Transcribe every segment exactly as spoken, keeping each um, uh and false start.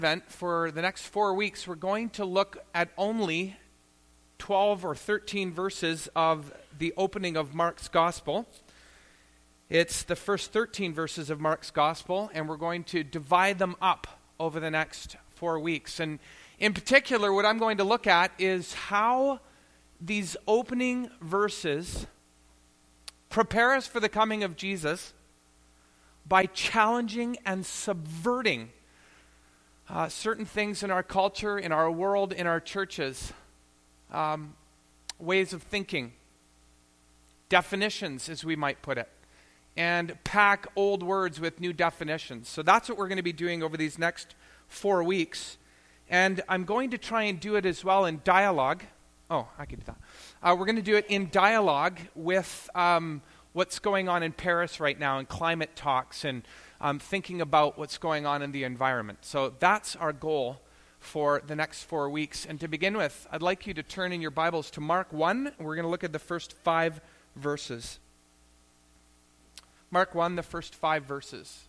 event for the next four weeks, we're going to look at only twelve or thirteen verses of the opening of Mark's Gospel. It's the first thirteen verses of Mark's Gospel, and we're going to divide them up over the next four weeks. And in particular, what I'm going to look at is how these opening verses prepare us for the coming of Jesus by challenging and subverting uh, certain things in our culture, in our world, in our churches, um, ways of thinking, definitions, as we might put it, and pack old words with new definitions. So that's what we're going to be doing over these next four weeks. And I'm going to try and do it as well in dialogue. Oh, I could do that. Uh, we're going to do it in dialogue with um, what's going on in Paris right now and climate talks and um, thinking about what's going on in the environment. So that's our goal for the next four weeks. And to begin with, I'd like you to turn in your Bibles to Mark one. We're going to look at the first five verses. Mark one, the first five verses.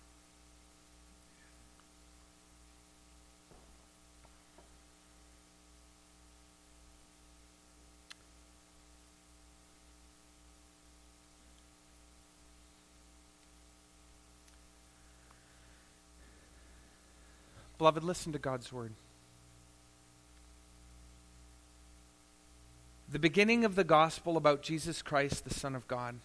Beloved, listen to God's word. The beginning of the gospel about Jesus Christ, the Son of God.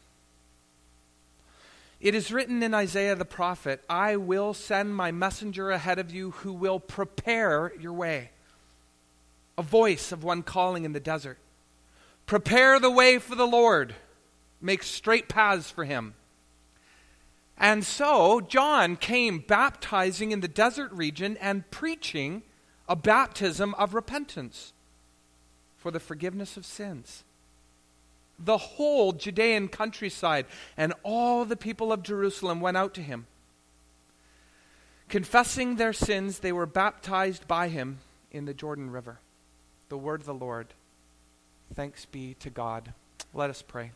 It is written in Isaiah the prophet, I will send my messenger ahead of you who will prepare your way. A voice of one calling in the desert. Prepare the way for the Lord. Make straight paths for him. And so John came baptizing in the desert region and preaching a baptism of repentance for the forgiveness of sins. The whole Judean countryside and all the people of Jerusalem went out to him. Confessing their sins, they were baptized by him in the Jordan River. The word of the Lord. Thanks be to God. Let us pray.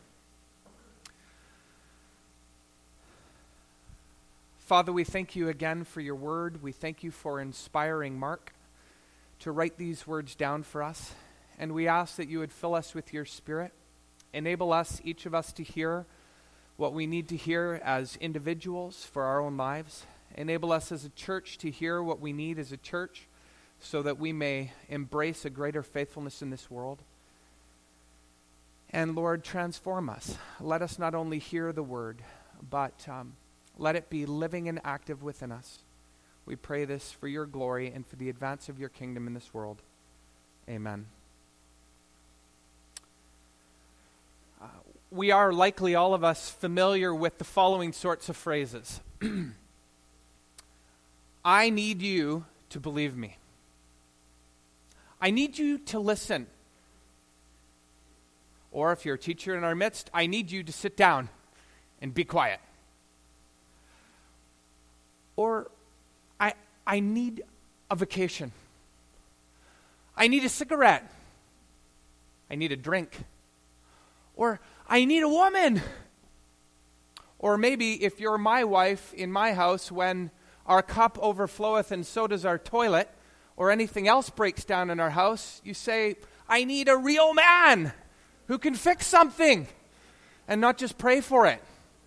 Father, we thank you again for your word. We thank you for inspiring Mark to write these words down for us. And we ask that you would fill us with your Spirit. Enable us, each of us, to hear what we need to hear as individuals for our own lives. Enable us as a church to hear what we need as a church so that we may embrace a greater faithfulness in this world. And Lord, transform us. Let us not only hear the word, but um, let it be living and active within us. We pray this for your glory and for the advance of your kingdom in this world. Amen. Uh, we are likely, all of us, familiar with the following sorts of phrases. I need you to believe me. I need you to listen. Or if you're a teacher in our midst, I need you to sit down and be quiet. Or, I I need a vacation. I need a cigarette. I need a drink. Or, I need a woman. Or maybe, if you're my wife in my house, when our cup overfloweth and so does our toilet, or anything else breaks down in our house, you say, I need a real man who can fix something and not just pray for it.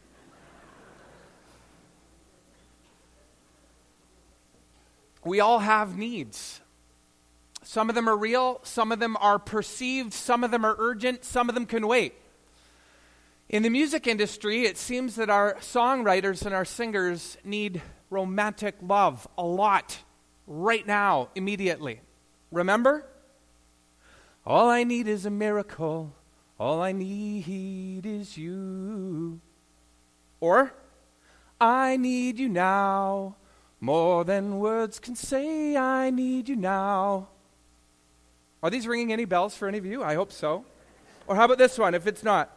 We all have needs. Some of them are real, some of them are perceived, some of them are urgent, some of them can wait. In the music industry, it seems that our songwriters and our singers need romantic love a lot, right now, immediately. Remember? All I need is a miracle. All I need is you. Or, I need you now. More than words can say, I need you now. Are these ringing any bells for any of you? I hope so. Or how about this one, if it's not?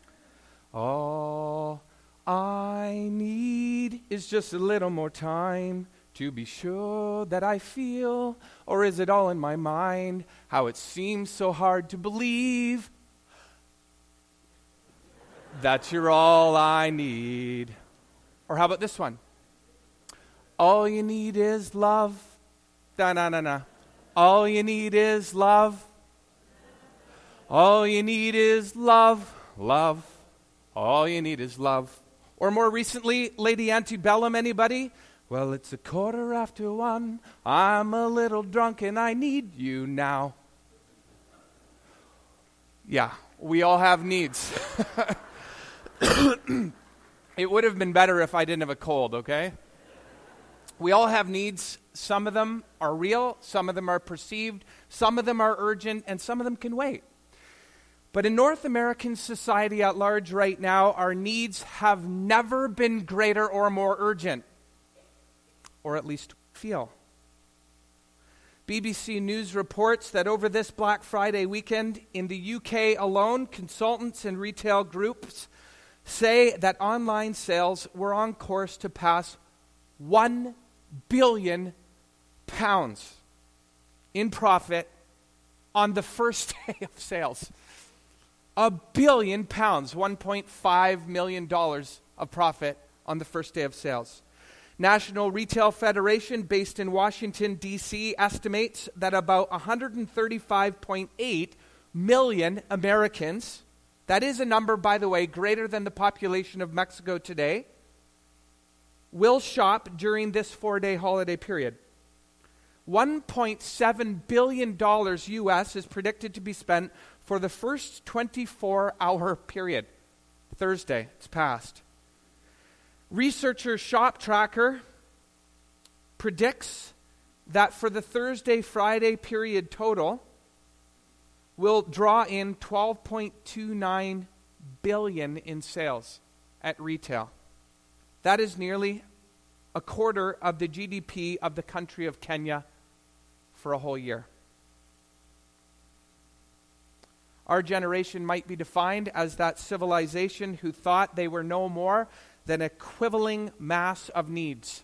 All I need is just a little more time to be sure that I feel, or is it all in my mind, how it seems so hard to believe that you're all I need. Or how about this one? All you need is love, Da-na-na-na. All you need is love. All you need is love. Love. All you need is love. Or more recently, Lady Antebellum, anybody? Well, it's a quarter after one. I'm a little drunk and I need you now. Yeah, we all have needs. It would have been better if I didn't have a cold, okay? We all have needs. Some of them are real, some of them are perceived, some of them are urgent, and some of them can wait. But in North American society at large right now, our needs have never been greater or more urgent, or at least feel. B B C News reports that over this Black Friday weekend in the U K alone, consultants and retail groups say that online sales were on course to pass one billion pounds in profit on the first day of sales. A billion pounds, one point five million dollars of profit on the first day of sales. National Retail Federation, based in Washington, D C, estimates that about one hundred thirty-five point eight million Americans, that is a number, by the way, greater than the population of Mexico today, will shop during this four-day holiday period. one point seven billion dollars U S is predicted to be spent for the first twenty-four hour period. Thursday, it's past. Researcher Shop Tracker predicts that for the Thursday-Friday period total, will draw in twelve point two nine billion dollars in sales at retail. That is nearly a quarter of the G D P of the country of Kenya for a whole year. Our generation might be defined as that civilization who thought they were no more than a quibbling mass of needs.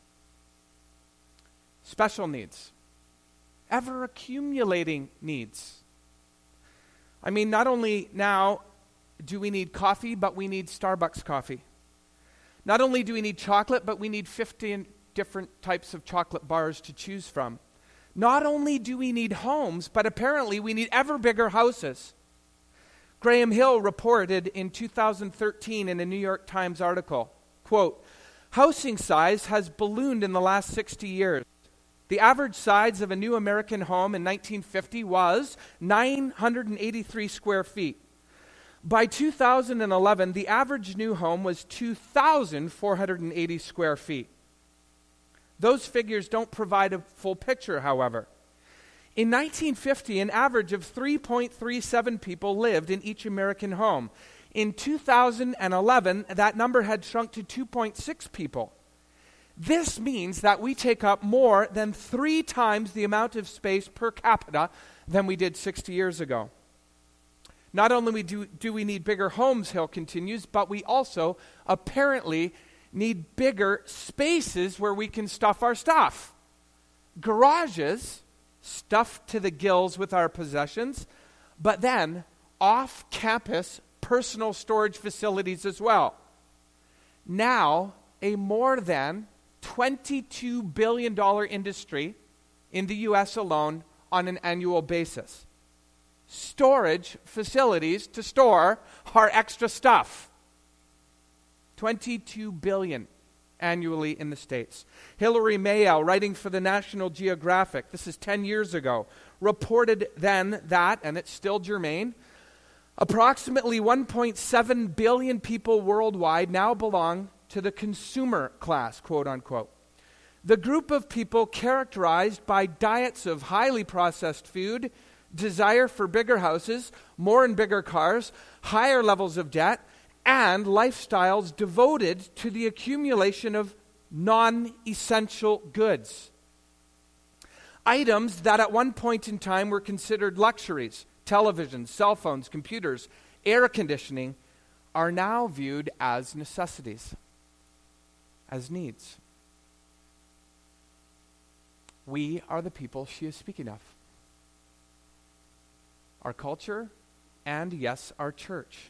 Special needs. Ever accumulating needs. I mean, not only now do we need coffee, but we need Starbucks coffee. Not only do we need chocolate, but we need fifteen different types of chocolate bars to choose from. Not only do we need homes, but apparently we need ever bigger houses. Graham Hill reported in two thousand thirteen in a New York Times article, quote, housing size has ballooned in the last sixty years. The average size of a new American home in nineteen fifty was nine hundred eighty-three square feet. By two thousand eleven, the average new home was two thousand four hundred eighty square feet. Those figures don't provide a full picture, however. In nineteen fifty, an average of three point three seven people lived in each American home. In two thousand eleven, that number had shrunk to two point six people. This means that we take up more than three times the amount of space per capita than we did sixty years ago. Not only do, do we need bigger homes, Hill continues, but we also apparently need bigger spaces where we can stuff our stuff. Garages stuffed to the gills with our possessions, but then off-campus personal storage facilities as well. Now, a more than twenty-two billion dollars industry in the U S alone on an annual basis. Storage facilities to store our extra stuff. twenty-two billion dollars annually in the States. Hilary Mayall, writing for the National Geographic, this is ten years ago, reported then that, and it's still germane, approximately one point seven billion people worldwide now belong to the consumer class, quote unquote. The group of people characterized by diets of highly processed food, desire for bigger houses, more and bigger cars, higher levels of debt, and lifestyles devoted to the accumulation of non-essential goods. Items that at one point in time were considered luxuries, televisions, cell phones, computers, air conditioning, are now viewed as necessities, as needs. We are the people she is speaking of. Our culture, and yes, our church.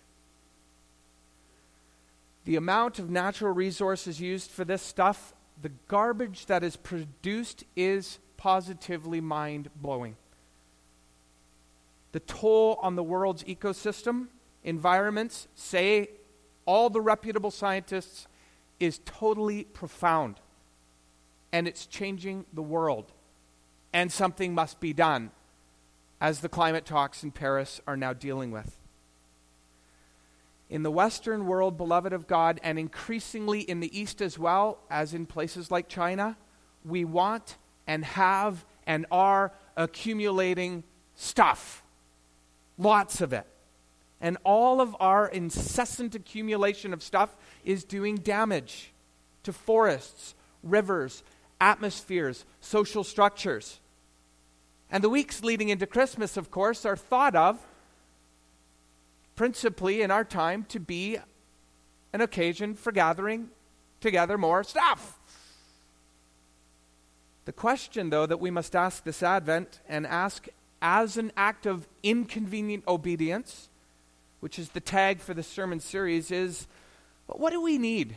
The amount of natural resources used for this stuff, the garbage that is produced is positively mind-blowing. The toll on the world's ecosystem, environments, say all the reputable scientists, is totally profound. And it's changing the world. And something must be done, as the climate talks in Paris are now dealing with. In the Western world, beloved of God, and increasingly in the East as well, as in places like China, we want and have and are accumulating stuff. Lots of it. And all of our incessant accumulation of stuff is doing damage to forests, rivers, atmospheres, social structures. And the weeks leading into Christmas, of course, are thought of principally in our time to be an occasion for gathering together more stuff. The question, though, that we must ask this Advent and ask as an act of inconvenient obedience, which is the tag for the sermon series, is, but what do we need?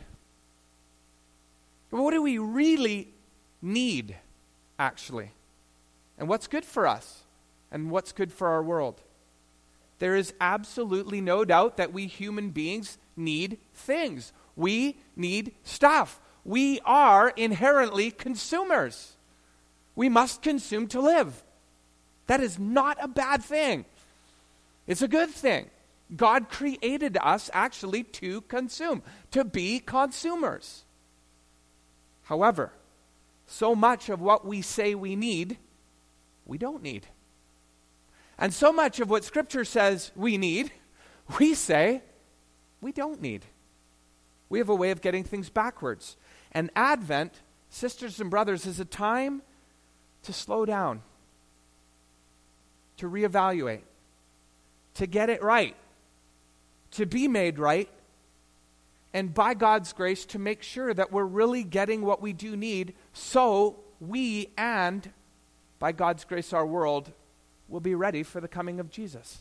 What do we really need, actually? And what's good for us? And what's good for our world? There is absolutely no doubt that we human beings need things. We need stuff. We are inherently consumers. We must consume to live. That is not a bad thing. It's a good thing. God created us actually to consume, to be consumers. However, so much of what we say we need, we don't need. And so much of what Scripture says we need, we say we don't need. We have a way of getting things backwards. And Advent, sisters and brothers, is a time to slow down, to reevaluate, to get it right, to be made right, and by God's grace to make sure that we're really getting what we do need, so we and, by God's grace, our world will be ready for the coming of Jesus.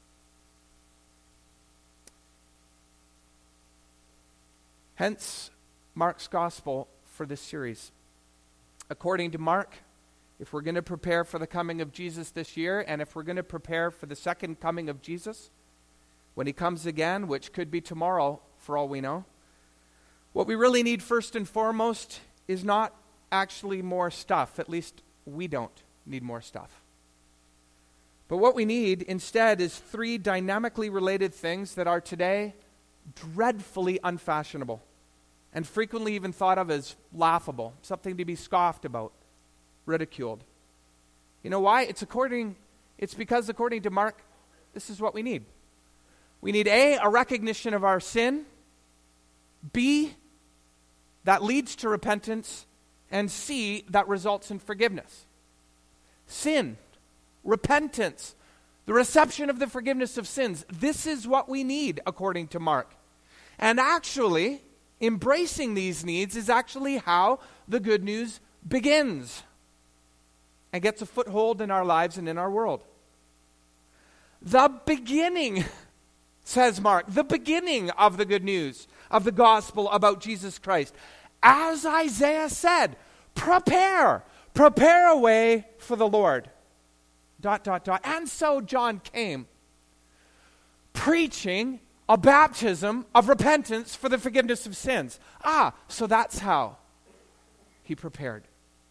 Hence, Mark's gospel for this series. According to Mark, if we're going to prepare for the coming of Jesus this year, and if we're going to prepare for the second coming of Jesus, when he comes again, which could be tomorrow for all we know, what we really need first and foremost is not actually more stuff. At least we don't need more stuff. But what we need instead is three dynamically related things that are today dreadfully unfashionable and frequently even thought of as laughable, something to be scoffed about, ridiculed. You know why? It's according it's because according to Mark, this is what we need. We need A, a recognition of our sin, B, that leads to repentance, and C, that results in forgiveness. Sin, repentance, the reception of the forgiveness of sins. This is what we need, according to Mark. And actually, embracing these needs is actually how the good news begins and gets a foothold in our lives and in our world. The beginning, says Mark, the beginning of the good news, of the gospel about Jesus Christ. As Isaiah said, prepare, prepare a way for the Lord. Dot, dot, dot. And so John came, preaching a baptism of repentance for the forgiveness of sins. Ah, so that's how he prepared.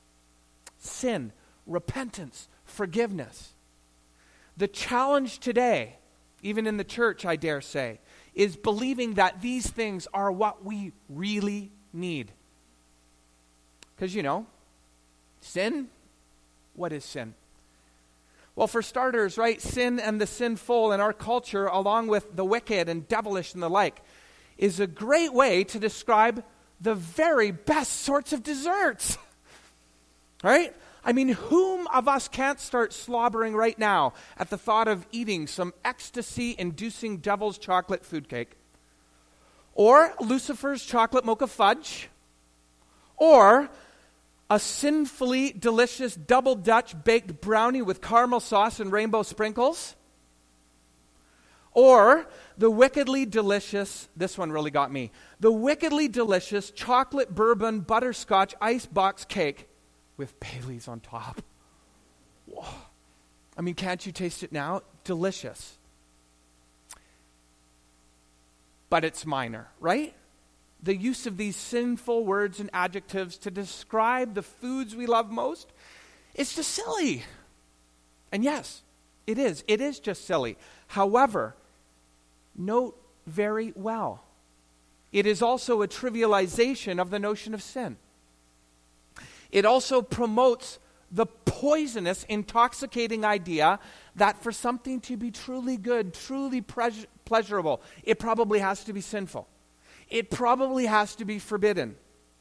Sin, repentance, forgiveness. The challenge today, even in the church, I dare say, is believing that these things are what we really need. Because, you know, sin, what is sin? Well, for starters, right, sin and the sinful in our culture, along with the wicked and devilish and the like, is a great way to describe the very best sorts of desserts. Right? I mean, whom of us can't start slobbering right now at the thought of eating some ecstasy-inducing devil's chocolate food cake? Or Lucifer's chocolate mocha fudge? Or a sinfully delicious double Dutch baked brownie with caramel sauce and rainbow sprinkles? Or the wickedly delicious, this one really got me, the wickedly delicious chocolate bourbon butterscotch icebox cake with Baileys on top. I mean, can't you taste it now? Delicious. But it's minor, right? The use of these sinful words and adjectives to describe the foods we love most, it's just silly. And yes, it is. It is just silly. However, note very well, it is also a trivialization of the notion of sin. It also promotes the poisonous, intoxicating idea that for something to be truly good, truly pre- pleasurable, it probably has to be sinful. It probably has to be forbidden.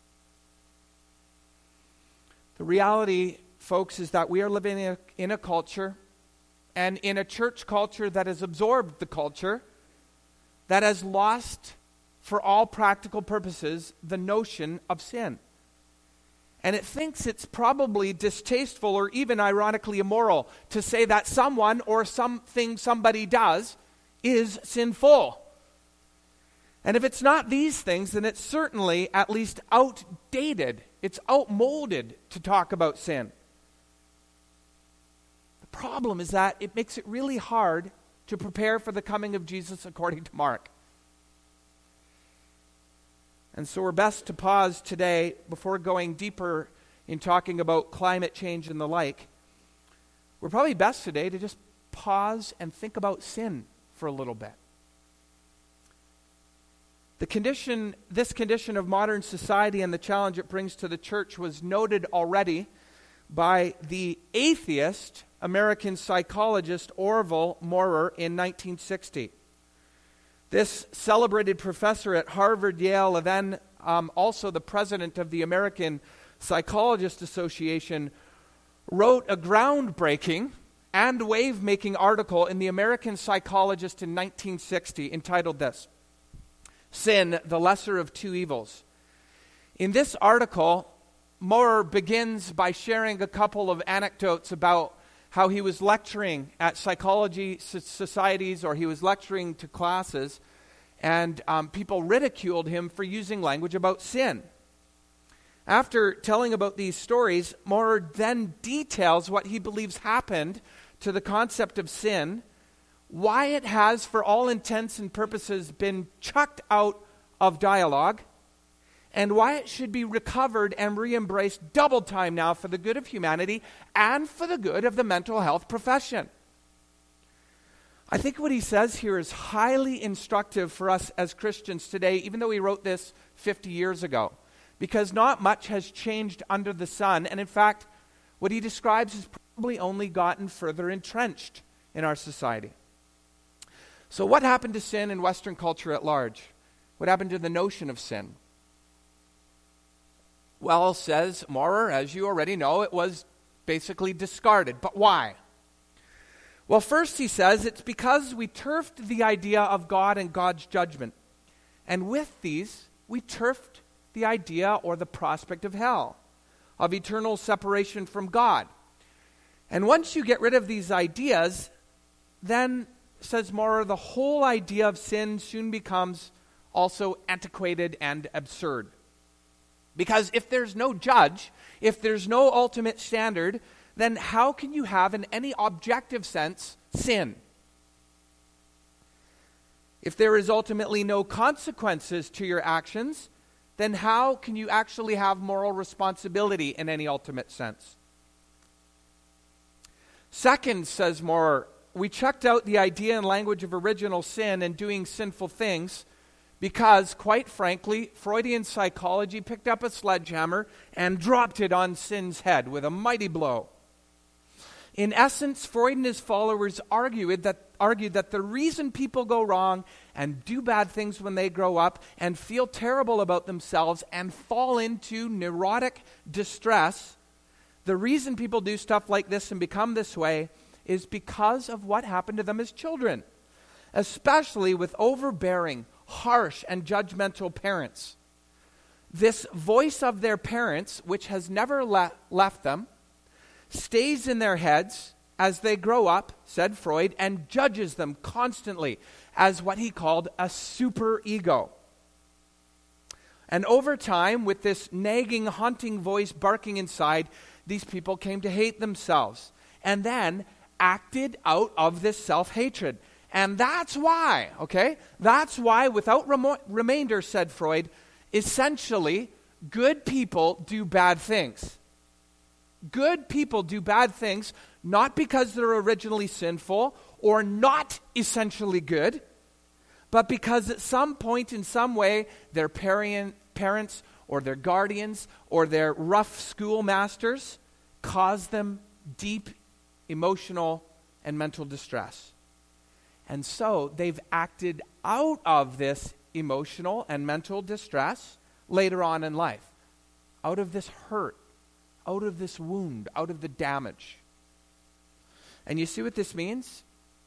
The reality, folks, is that we are living in a, in a culture and in a church culture that has absorbed the culture, that has lost, for all practical purposes, the notion of sin. And it thinks it's probably distasteful or even ironically immoral to say that someone or something somebody does is sinful. And if it's not these things, then it's certainly at least outdated. It's outmoded to talk about sin. The problem is that it makes it really hard to prepare for the coming of Jesus according to Mark. And so we're best to pause today before going deeper in talking about climate change and the like. We're probably best today to just pause and think about sin for a little bit. The condition, this condition of modern society and the challenge it brings to the church was noted already by the atheist American psychologist Orville Maurer in nineteen sixty. This celebrated professor at Harvard, Yale, and then um, also the president of the American Psychologist Association, wrote a groundbreaking and wave-making article in the American Psychologist in nineteen sixty entitled this, Sin, the Lesser of Two Evils. In this article, Maurer begins by sharing a couple of anecdotes about how he was lecturing at psychology societies or he was lecturing to classes, and um, people ridiculed him for using language about sin. After telling about these stories, Maurer then details what he believes happened to the concept of sin, why it has, for all intents and purposes, been chucked out of dialogue, and why it should be recovered and re-embraced double time now for the good of humanity and for the good of the mental health profession. I think what he says here is highly instructive for us as Christians today, even though he wrote this fifty years ago, because not much has changed under the sun, and in fact, what he describes has probably only gotten further entrenched in our society. So what happened to sin in Western culture at large? What happened to the notion of sin? Well, says Maurer, as you already know, it was basically discarded. But why? Well, first he says it's because we turfed the idea of God and God's judgment. And with these, we turfed the idea or the prospect of hell, of eternal separation from God. And once you get rid of these ideas, then, says Maurer, the whole idea of sin soon becomes also antiquated and absurd. Because if there's no judge, if there's no ultimate standard, then how can you have, in any objective sense, sin? If there is ultimately no consequences to your actions, then how can you actually have moral responsibility in any ultimate sense? Second, says Maurer, we checked out the idea and language of original sin and doing sinful things because, quite frankly, Freudian psychology picked up a sledgehammer and dropped it on sin's head with a mighty blow. In essence, Freud and his followers argued that, argued that the reason people go wrong and do bad things when they grow up and feel terrible about themselves and fall into neurotic distress, the reason people do stuff like this and become this way is because of what happened to them as children, especially with overbearing, harsh, and judgmental parents. This voice of their parents, which has never le- left them, stays in their heads as they grow up, said Freud, and judges them constantly as what he called a superego. And over time, with this nagging, haunting voice barking inside, these people came to hate themselves and then acted out of this self-hatred. And that's why, okay, that's why, without remo- remainder, said Freud, essentially, good people do bad things. Good people do bad things not because they're originally sinful or not essentially good, but because at some point in some way their parent, parents or their guardians or their rough schoolmasters caused them deep emotional and mental distress. And so they've acted out of this emotional and mental distress later on in life, out of this hurt, out of this wound, out of the damage. And you see what this means?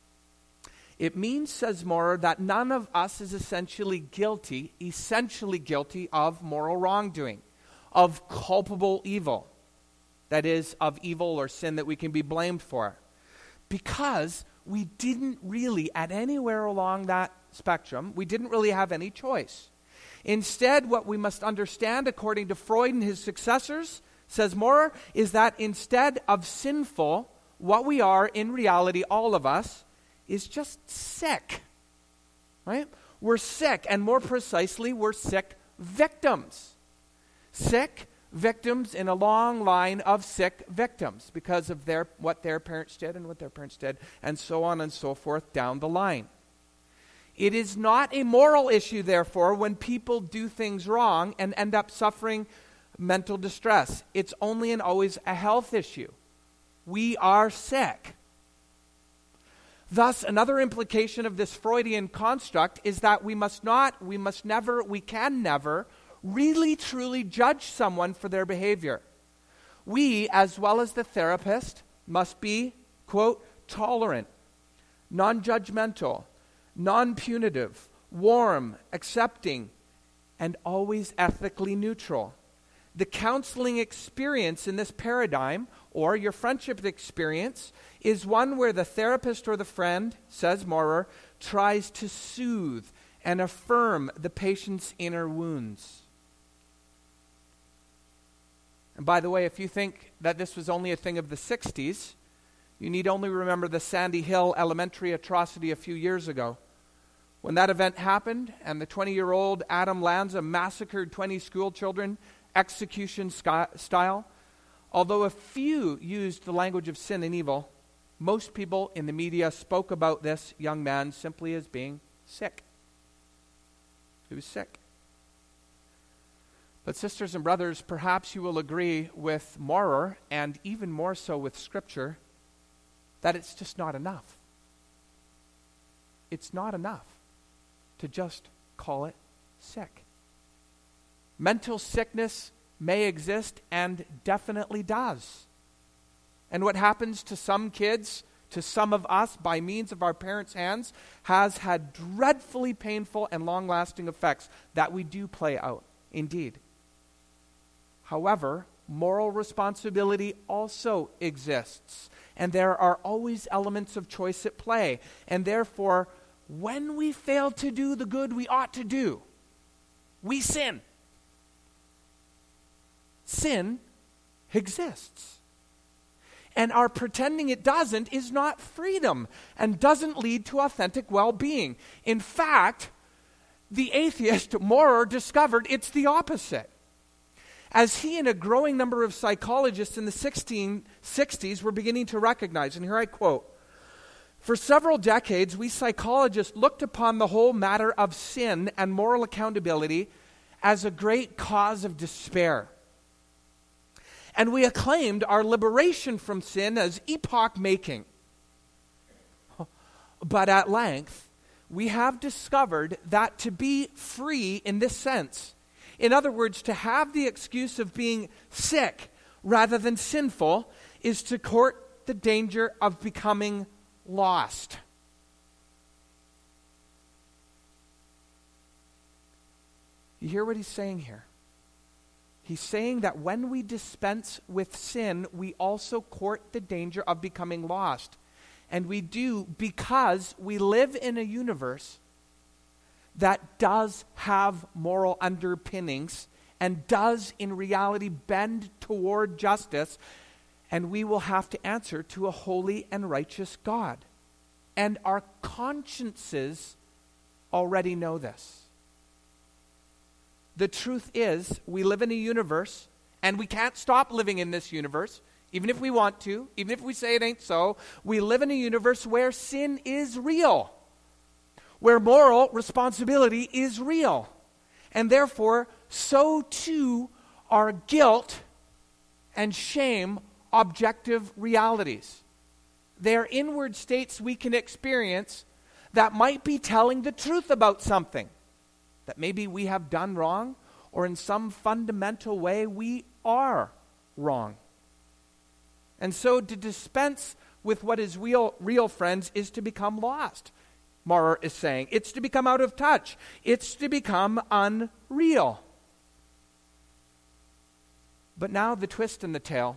It means, says Maurer, that none of us is essentially guilty, essentially guilty of moral wrongdoing, of culpable evil, that is, of evil or sin that we can be blamed for, because we didn't really, at anywhere along that spectrum, we didn't really have any choice. Instead, what we must understand, according to Freud and his successors, says Maurer, is that instead of sinful, what we are in reality, all of us, is just sick, right? We're sick, and more precisely, we're sick victims. Sick victims in a long line of sick victims because of their what their parents did and what their parents did, and so on and so forth down the line. It is not a moral issue, therefore, when people do things wrong and end up suffering mental distress. It's only and always a health issue. We are sick. Thus, another implication of this Freudian construct is that we must not, we must never, we can never really truly judge someone for their behavior. We, as well as the therapist, must be, quote, tolerant, non-judgmental, non-punitive, warm, accepting, and always ethically neutral. The counseling experience in this paradigm, or your friendship experience, is one where the therapist or the friend, says Maurer, tries to soothe and affirm the patient's inner wounds. And by the way, if you think that this was only a thing of the sixties, you need only remember the Sandy Hill Elementary atrocity a few years ago. When that event happened and the twenty-year-old Adam Lanza massacred twenty school children, execution sky, style, although a few used the language of sin and evil, most people in the media spoke about this young man simply as being sick. He was sick. But sisters and brothers, perhaps you will agree with Maurer, and even more so with Scripture, that it's just not enough. It's not enough to just call it sick. Mental sickness may exist and definitely does. And what happens to some kids, to some of us, by means of our parents' hands, has had dreadfully painful and long-lasting effects that we do play out, indeed. However, moral responsibility also exists, and there are always elements of choice at play. And therefore, when we fail to do the good we ought to do, we sin. Sin exists. And our pretending it doesn't is not freedom and doesn't lead to authentic well-being. In fact, the atheist Maurer discovered it's the opposite. As he and a growing number of psychologists in the sixteen sixties were beginning to recognize, and here I quote, "For several decades, we psychologists looked upon the whole matter of sin and moral accountability as a great cause of despair. And we acclaimed our liberation from sin as epoch-making. But at length, we have discovered that to be free in this sense, in other words, to have the excuse of being sick rather than sinful, is to court the danger of becoming lost." You hear what he's saying here? He's saying that when we dispense with sin, we also court the danger of becoming lost. And we do because we live in a universe that does have moral underpinnings and does in reality bend toward justice. And we will have to answer to a holy and righteous God. And our consciences already know this. The truth is, we live in a universe, and we can't stop living in this universe, even if we want to, even if we say it ain't so. We live in a universe where sin is real, where moral responsibility is real. And therefore, so too are guilt and shame objective realities. They are inward states we can experience that might be telling the truth about something that maybe we have done wrong, or in some fundamental way we are wrong. And so to dispense with what is real, real, friends, is to become lost. Maurer is saying it's to become out of touch. It's to become unreal. But now the twist in the tale.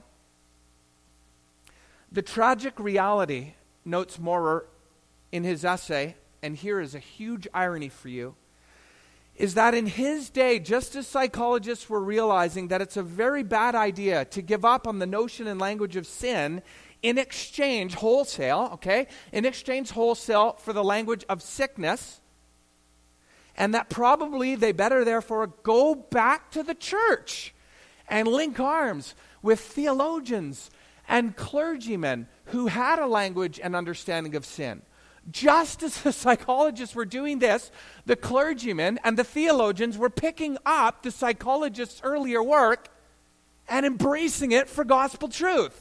The tragic reality, notes Maurer in his essay, and here is a huge irony for you, is that in his day, just as psychologists were realizing that it's a very bad idea to give up on the notion and language of sin in exchange, wholesale, okay, in exchange wholesale for the language of sickness, and that probably they better therefore go back to the church and link arms with theologians and clergymen who had a language and understanding of sin. Just as the psychologists were doing this, the clergymen and the theologians were picking up the psychologists' earlier work and embracing it for gospel truth.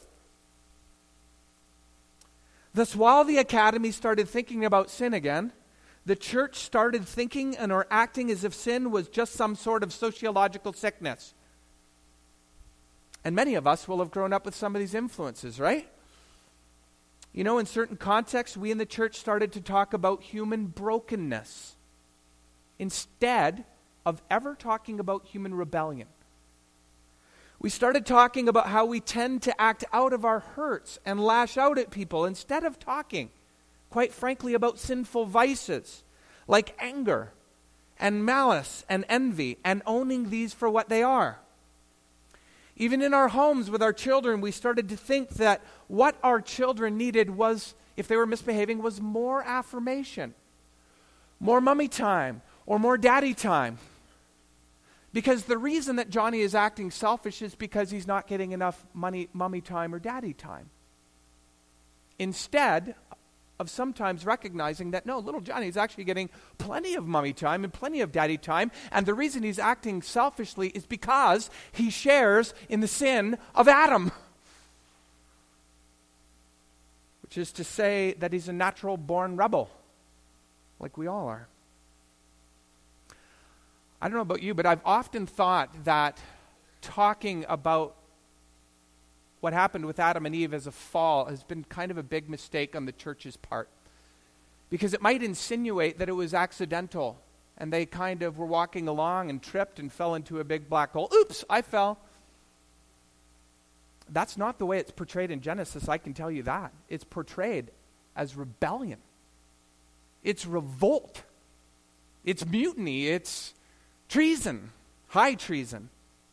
Thus, while the academy started thinking about sin again, the church started thinking and or acting as if sin was just some sort of sociological sickness. And many of us will have grown up with some of these influences, right? You know, in certain contexts, we in the church started to talk about human brokenness instead of ever talking about human rebellion. We started talking about how we tend to act out of our hurts and lash out at people instead of talking, quite frankly, about sinful vices like anger and malice and envy and owning these for what they are. Even in our homes with our children, we started to think that what our children needed was, if they were misbehaving, was more affirmation, more mommy time, or more daddy time. Because the reason that Johnny is acting selfish is because he's not getting enough money, mommy time or daddy time. Instead of sometimes recognizing that, no, little Johnny is actually getting plenty of mommy time and plenty of daddy time, and the reason he's acting selfishly is because he shares in the sin of Adam. Which is to say that he's a natural-born rebel, like we all are. I don't know about you, but I've often thought that talking about what happened with Adam and Eve as a fall has been kind of a big mistake on the church's part. Because it might insinuate that it was accidental and they kind of were walking along and tripped and fell into a big black hole. Oops, I fell. That's not the way it's portrayed in Genesis, I can tell you that. It's portrayed as rebellion. It's revolt. It's mutiny. It's treason, high treason.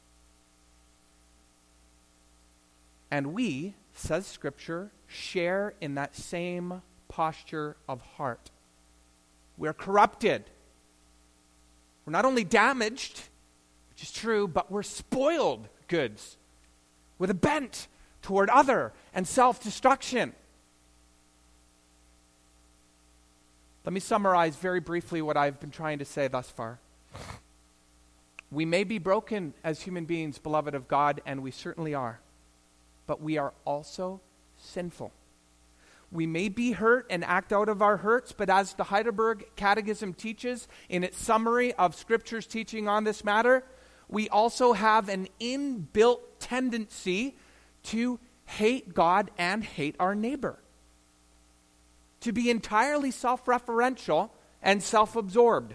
And we, says Scripture, share in that same posture of heart. We're corrupted. We're not only damaged, which is true, but we're spoiled goods with a bent toward other and self-destruction. Let me summarize very briefly what I've been trying to say thus far. We may be broken as human beings, beloved of God, and we certainly are. But we are also sinful. We may be hurt and act out of our hurts, but as the Heidelberg Catechism teaches in its summary of Scripture's teaching on this matter, we also have an inbuilt tendency to hate God and hate our neighbor. To be entirely self-referential and self-absorbed.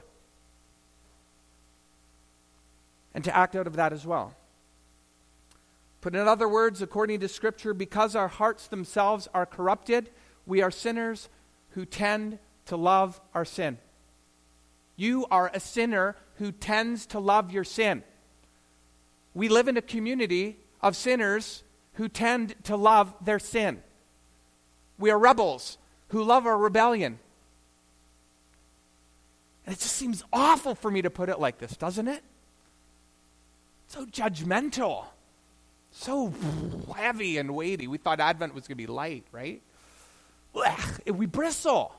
And to act out of that as well. Put in other words, according to Scripture, because our hearts themselves are corrupted, we are sinners who tend to love our sin. You are a sinner who tends to love your sin. We live in a community of sinners who tend to love their sin. We are rebels who love our rebellion. And it just seems awful for me to put it like this, doesn't it? So judgmental. So heavy and weighty. We thought Advent was going to be light, right? Ugh, we bristle.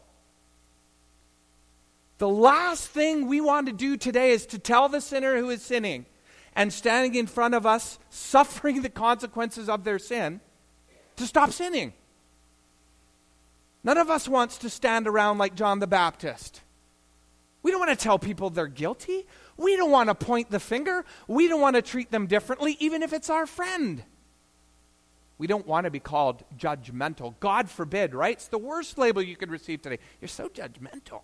The last thing we want to do today is to tell the sinner who is sinning and standing in front of us, suffering the consequences of their sin, to stop sinning. None of us wants to stand around like John the Baptist. We don't want to tell people they're guilty. We don't want to point the finger. We don't want to treat them differently, even if it's our friend. We don't want to be called judgmental. God forbid, right? It's the worst label you could receive today. You're so judgmental.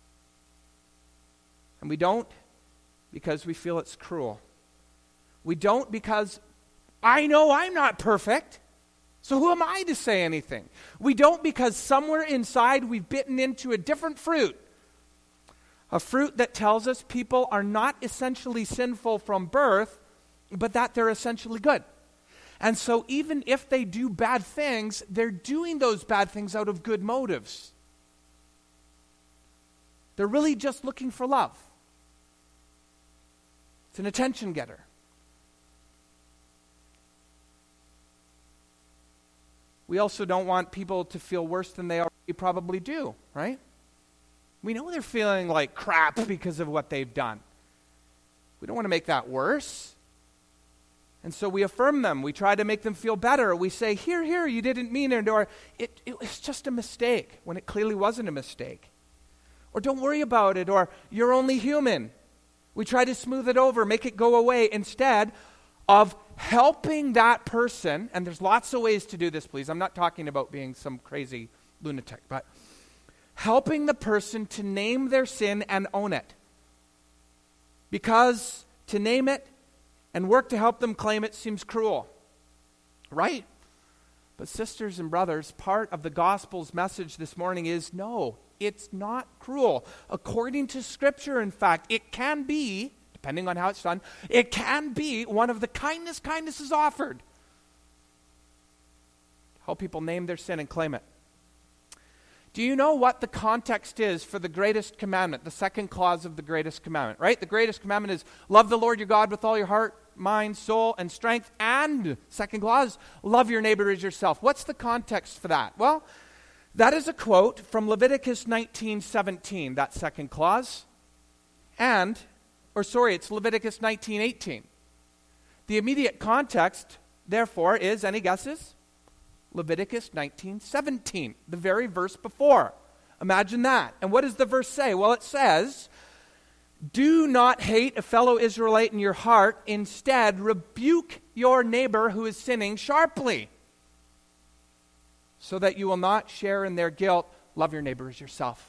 And we don't because we feel it's cruel. We don't because I know I'm not perfect, so who am I to say anything? We don't because somewhere inside we've bitten into a different fruit. A fruit that tells us people are not essentially sinful from birth, but that they're essentially good. And so even if they do bad things, they're doing those bad things out of good motives. They're really just looking for love. It's an attention getter. We also don't want people to feel worse than they already probably do, right? We know they're feeling like crap because of what they've done. We don't want to make that worse. And so we affirm them. We try to make them feel better. We say, here, here, you didn't mean it, or it, it was just a mistake, when it clearly wasn't a mistake. Or don't worry about it, or you're only human. We try to smooth it over, make it go away, instead of helping that person. And there's lots of ways to do this, please. I'm not talking about being some crazy lunatic, but helping the person to name their sin and own it. Because to name it and work to help them claim it seems cruel, right? But sisters and brothers, part of the gospel's message this morning is no, it's not cruel. According to Scripture, in fact, it can be, depending on how it's done, it can be one of the kindness kindness is offered. Help people name their sin and claim it. Do you know what the context is for the greatest commandment, the second clause of the greatest commandment, right? The greatest commandment is love the Lord your God with all your heart, mind, soul, and strength. And second clause, love your neighbor as yourself. What's the context for that? Well, that is a quote from Leviticus nineteen seventeen, that second clause. And, or sorry, it's Leviticus nineteen eighteen. The immediate context, therefore, is, any guesses? Leviticus nineteen seventeen, the very verse before. Imagine that. And what does the verse say? Well, it says, do not hate a fellow Israelite in your heart. Instead, rebuke your neighbor who is sinning sharply, so that you will not share in their guilt. Love your neighbor as yourself.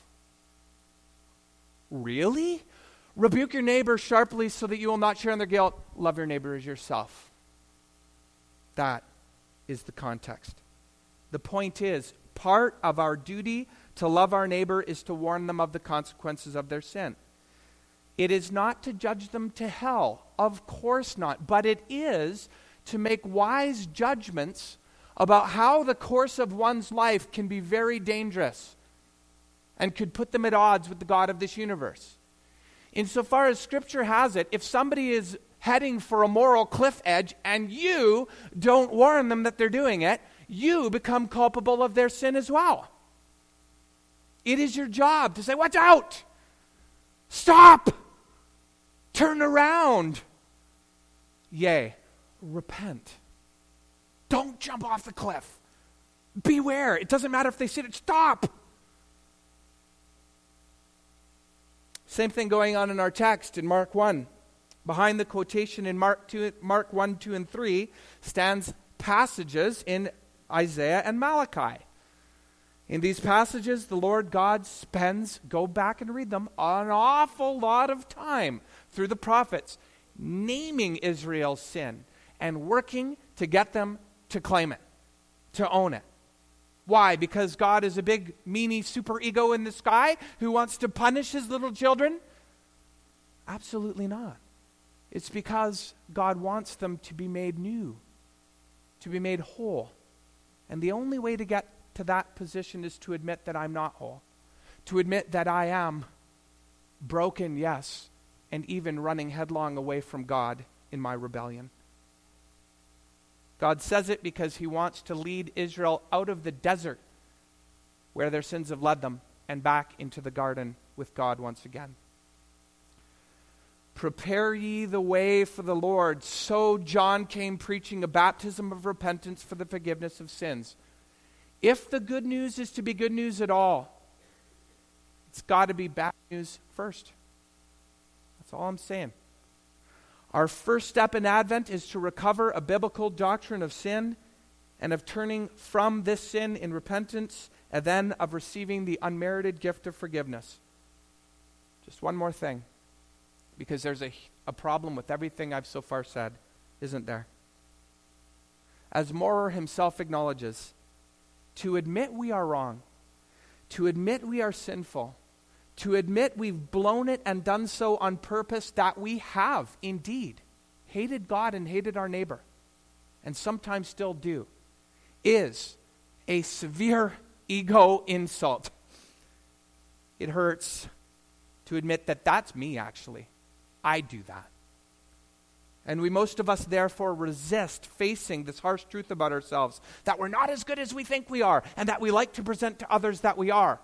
Really? Rebuke your neighbor sharply so that you will not share in their guilt. Love your neighbor as yourself. That is the context. The point is, part of our duty to love our neighbor is to warn them of the consequences of their sin. It is not to judge them to hell. Of course not. But it is to make wise judgments about how the course of one's life can be very dangerous and could put them at odds with the God of this universe. Insofar as Scripture has it, if somebody is heading for a moral cliff edge and you don't warn them that they're doing it, you become culpable of their sin as well. It is your job to say, watch out! Stop! Turn around! Yea, repent. Don't jump off the cliff. Beware. It doesn't matter if they see it. Stop! Same thing going on in our text in Mark one. Behind the quotation in Mark two, Mark one, two, and three stands passages in Isaiah and Malachi. In these passages, the Lord God spends, go back and read them, an awful lot of time through the prophets naming Israel's sin and working to get them to claim it, to own it. Why? Because God is a big, meanie superego in the sky who wants to punish his little children? Absolutely not. It's because God wants them to be made new. to be made whole. And the only way to get to that position is to admit that I'm not whole. To admit that I am broken, yes, and even running headlong away from God in my rebellion. God says it because he wants to lead Israel out of the desert where their sins have led them and back into the garden with God once again. Prepare ye the way for the Lord. So John came preaching a baptism of repentance for the forgiveness of sins. If the good news is to be good news at all, it's got to be bad news first. That's all I'm saying. Our first step in Advent is to recover a biblical doctrine of sin and of turning from this sin in repentance, and then of receiving the unmerited gift of forgiveness. Just one more thing, because there's a, a problem with everything I've so far said, isn't there? As Maurer himself acknowledges, to admit we are wrong, to admit we are sinful, to admit we've blown it and done so on purpose, that we have indeed hated God and hated our neighbor, and sometimes still do, is a severe ego insult. It hurts to admit that that's me, actually. I do that. And we, most of us, therefore, resist facing this harsh truth about ourselves, that we're not as good as we think we are, and that we like to present to others that we are.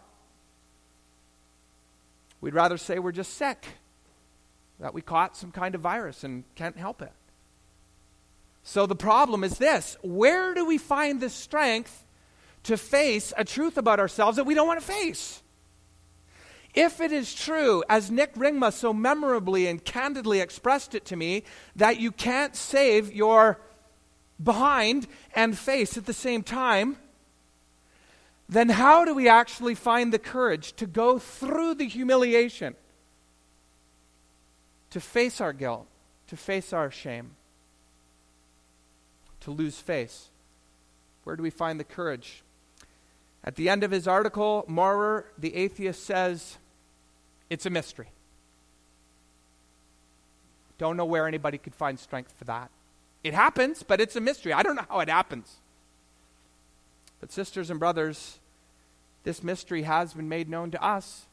We'd rather say we're just sick, that we caught some kind of virus and can't help it. So the problem is this: where do we find the strength to face a truth about ourselves that we don't want to face? If it is true, as Nick Ringma so memorably and candidly expressed it to me, that you can't save your behind and face at the same time, then how do we actually find the courage to go through the humiliation, to face our guilt, to face our shame, to lose face? Where do we find the courage? At the end of his article, Maurer, the atheist, says, it's a mystery. Don't know where anybody could find strength for that. It happens, but it's a mystery. I don't know how it happens. But sisters and brothers, this mystery has been made known to us.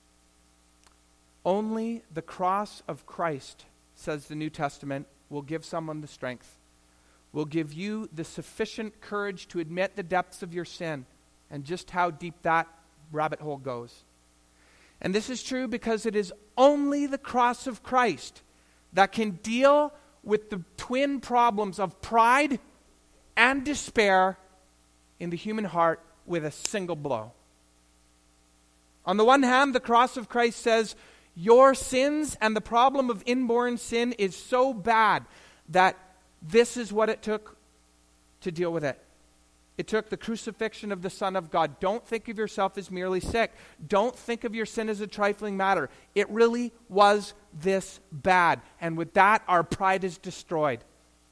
Only the cross of Christ, says the New Testament, will give someone the strength, will give you the sufficient courage to admit the depths of your sin and just how deep that rabbit hole goes. And this is true because it is only the cross of Christ that can deal with the twin problems of pride and despair in the human heart with a single blow. On the one hand, the cross of Christ says, your sins and the problem of inborn sin is so bad that this is what it took to deal with it. It took the crucifixion of the Son of God. Don't think of yourself as merely sick. Don't think of your sin as a trifling matter. It really was this bad. And with that, our pride is destroyed.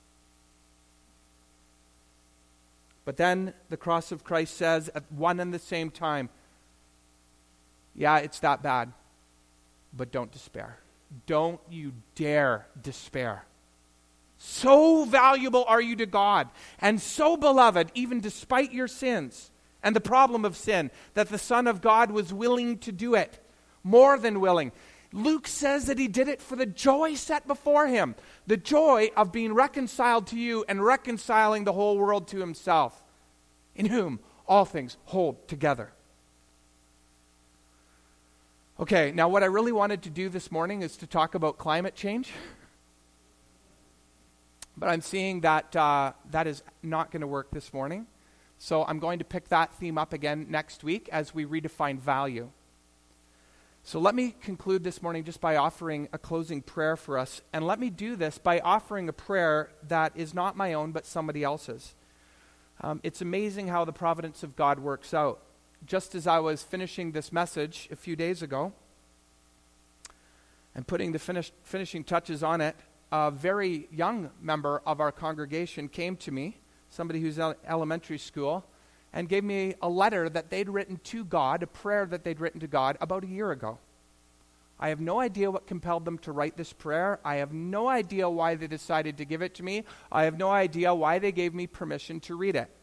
But then the cross of Christ says at one and the same time, yeah, it's that bad, but don't despair. Don't you dare despair. So valuable are you to God, and so beloved, even despite your sins and the problem of sin, that the Son of God was willing to do it, more than willing. Luke says that he did it for the joy set before him, the joy of being reconciled to you and reconciling the whole world to himself, in whom all things hold together. Okay, now what I really wanted to do this morning is to talk about climate change. But I'm seeing that uh, that is not going to work this morning. So I'm going to pick that theme up again next week as we redefine value. So let me conclude this morning just by offering a closing prayer for us. And let me do this by offering a prayer that is not my own, but somebody else's. Um, it's amazing how the providence of God works out. Just as I was finishing this message a few days ago and putting the finish, finishing touches on it, a very young member of our congregation came to me, somebody who's in elementary school, and gave me a letter that they'd written to God, a prayer that they'd written to God about a year ago. I have no idea what compelled them to write this prayer. I have no idea why they decided to give it to me. I have no idea why they gave me permission to read it.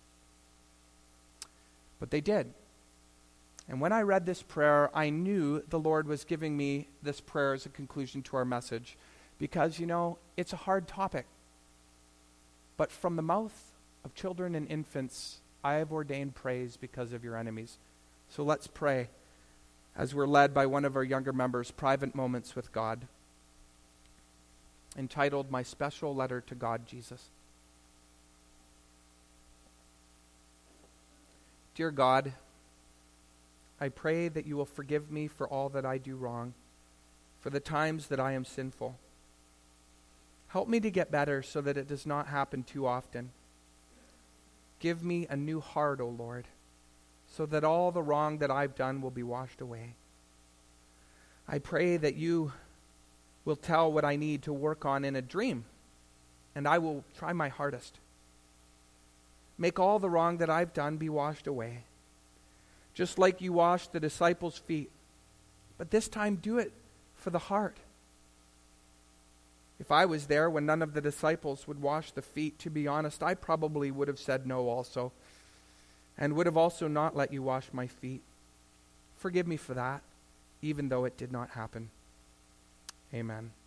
But they did. And when I read this prayer, I knew the Lord was giving me this prayer as a conclusion to our message. Because, you know, it's a hard topic. But from the mouth of children and infants, I have ordained praise because of your enemies. So let's pray as we're led by one of our younger members, Private Moments with God, entitled My Special Letter to God, Jesus. Dear God, I pray that you will forgive me for all that I do wrong, for the times that I am sinful. Help me to get better so that it does not happen too often. Give me a new heart, O Lord, so that all the wrong that I've done will be washed away. I pray that you will tell what I need to work on in a dream, and I will try my hardest. Make all the wrong that I've done be washed away, just like you washed the disciples' feet. But this time do it for the heart. If I was there when none of the disciples would wash the feet, to be honest, I probably would have said no also, and would have also not let you wash my feet. Forgive me for that, even though it did not happen. Amen.